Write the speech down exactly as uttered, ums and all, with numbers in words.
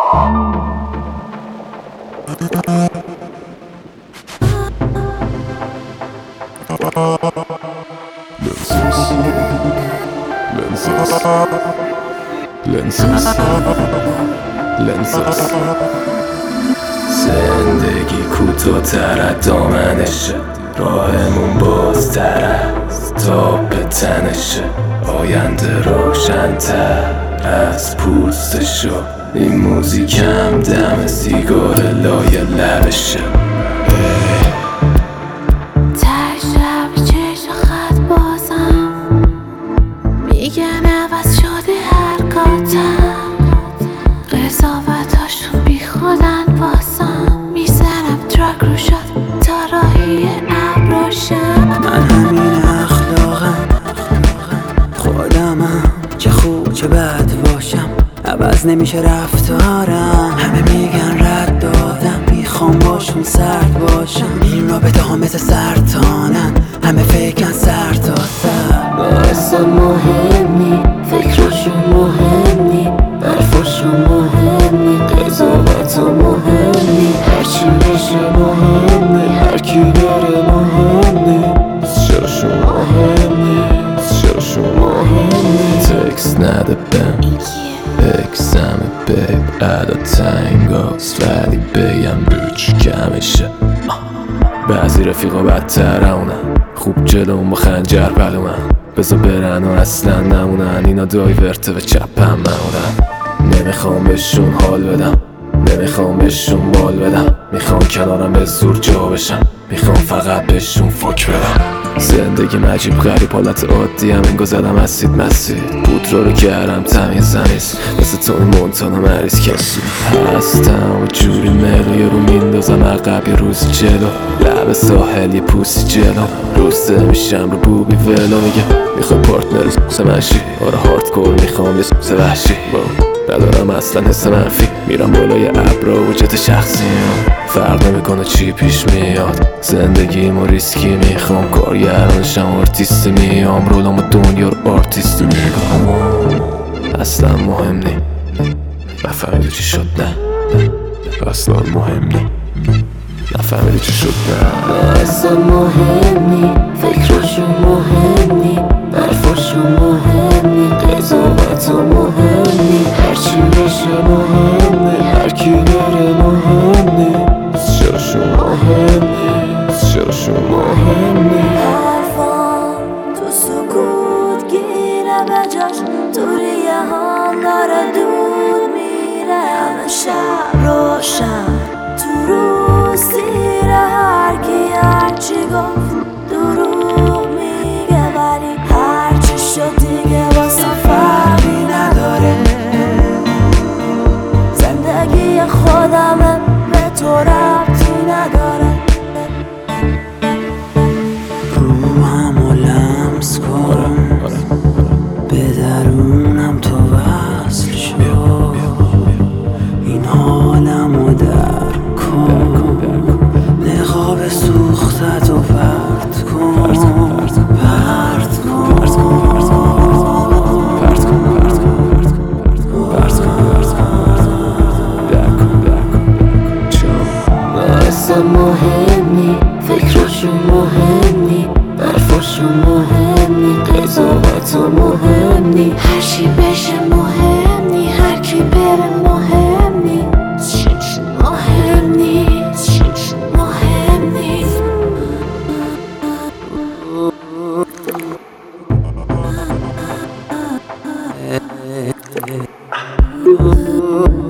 زندگی کوتاه‌تر از دامنشه، راهمون بازتر از تاب تنشه، آینده روشن‌تر از پوستشو، این موزیکم دم سیگار لای لبشه. قضاوتاشون بی خودن واسم، میزنم ترک رو شد تا راهی ابراشم. من همین اخلاقم، خودمم، چه خوب چه بد باشم عوض نمیشه رفتارم. همه میگن رد دادم، میخوام باشون سرد باشم. این رابطه ها مثل سرطانن، همه فکرن سر تا سر. اصلا مهم نی، فکراشون مهم نی، حرفاشون مهم نی، قضاوتا مهم نی، هرچی بشه مهم نی، هرکی بره مهم نی، چراشون مهم نی، چراشون مهم نی. تکس نده بهم اکسم بیب ادا تنگاست، ولی بگم روچ کمشه. بعضی رفیقا بدترونن، خوب جلوم با خنجر پلومن، بذار برن و اصلا نمونن. اینا دایورته و چپم مونن، نمیخوام بهشون حال بدم، نمیخوام بهشون بال بدم، میخوام کنارم به زور جا بشم، میخوام فقط بهشون فک بدم. زندگی عجیب غریب حالت عادی هم انگار زدم اسید مسید، پودرا رو کردم تمیز زمیز، مثل تو این مونتانا مریض کسی هستم و جوری ملو یه رو میندازم عقب یه روز جلو، لب ساحل یه پوسی جلو، روسته میشم رو بوبی ولو. میگه میخوای پارتنر سمشی، آره هاردکور میخوام یه سوز وحشی، ندارم اصلا حس منفی، میرم بالای ابرا و جت شخصیم، فرق نمیکنه چی پیش میاد، زندگیمو ریسکی میخوام، کارگرانشم آرتیستی میام، رولامو دنیا رو آرتیستی میگم. اصلا مهم نی، نفهمیدی چی شد نه، اصلا مهم نی، نفهمیدی چی شد نه. اصلا مهم نی، فکراشون مهم نی، حرفاشون مهم نی، قضاوتا مهم نی، هرچی بشه مهم نی، هرکی بره مهم نی، چراشون مهم نی، چراشون مهم نی. حرفام تو سکوت گیره به جاش، تو ریه هم داره دود میره، همه شب روشن تو روز سیره، هرکی هرچی گفت دروغ میگه، ولی هرچی شد دیگه واسه فرقی نداره، زندگی خودمه به تو ربطی نداره. روحم و لمس کن، به درونم تو وصل شو، این حالمو درک کن، نقاب سوختت و پرت کن، پرت کن، اصلا مهم نی، فکراشون مهم نی، حرفاشون مهم نی، قضاوتا مهم نی، هرچی بشه مهم نی، هرکی بره مهم نی، مهم نی، مهم نی.